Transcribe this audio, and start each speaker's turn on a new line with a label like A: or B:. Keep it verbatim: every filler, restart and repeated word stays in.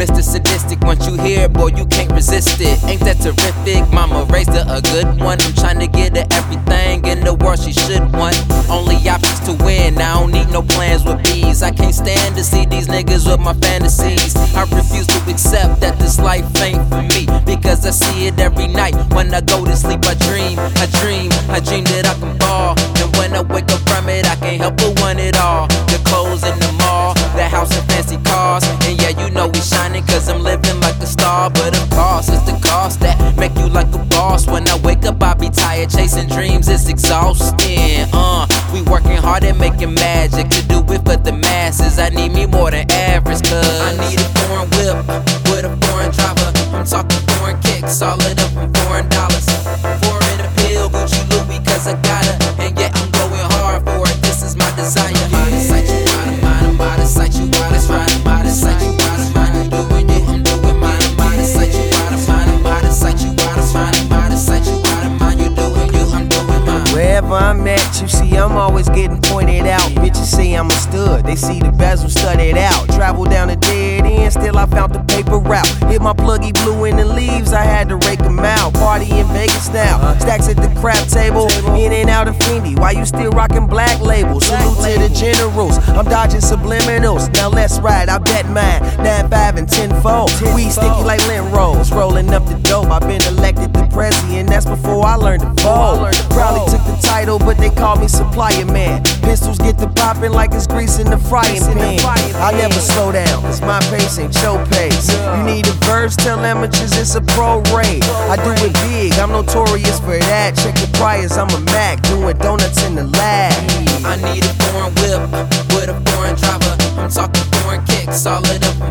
A: Mister Sadistic, once you hear it, boy, you can't resist it. Ain't that terrific? Mama raised her a good one. I'm trying to get her everything in the world she should want. Only options to win, I don't need no plans with bees. I can't stand to see these niggas with my fantasies. I refuse to accept that this life ain't for me, because I see it every night. When I go to sleep, I dream, I dream, I dream that I can ball. And when I wake up from it, I can't help but want it all. The clothes in the mall, the house and fancy cars. And yeah, you know we shining, cause I'm living like a star. But of course, it's the cost that make you like a boss. When I wake up, I be tired chasing dreams, it's exhausting. Uh, we working hard at making magic to do it for the masses. I need me more than average, cause I need a foreign whip with a foreign driver. I'm talking foreign kicks, all of them from foreign dollars. Foreign appeal, Gucci Louis, cause I got her. And yet I'm going hard for it, this is my desire. I'm out of sight, you out of mind, I'm out of sight, you out of mind, I'm out of sight, you out of mind, I'm doing you, I'm doing mine, I'm out of sight, you out of mind, I'm out of sight, you out of mind, I'm out of sight, you out of mind, you doing you, I'm doing mine.
B: Wherever I'm at, you see I'm always getting pointed out. Bitches say I'm a stud, they see the bezel studded out. Travel down a dead end, still I found the paper route. Hit my pluggy blue in the leaves, I had to rake them out. Party in Vegas now, stacks at the crap table. In and out of Fendi, why you still rocking black labels? Salute to the generals, I'm dodging subliminals. Now let's ride, I bet mine, nine, five, and ten fold. We sticky like lint rolls, rolling up the dope. I've been elected the president, that's before I learned to fold. Probably took the title, but they call me supplier man. Pistols get the popping like it's grease in the frying pan. I never slow down, cause my pace ain't your pace. You need a verse, tell amateurs it's a pro raid. I do it big, I'm notorious for that. Check the priors, I'm a Mac, doing donuts in the lab.
A: I need a foreign whip with a foreign driver. I'm talking foreign kicks, all of them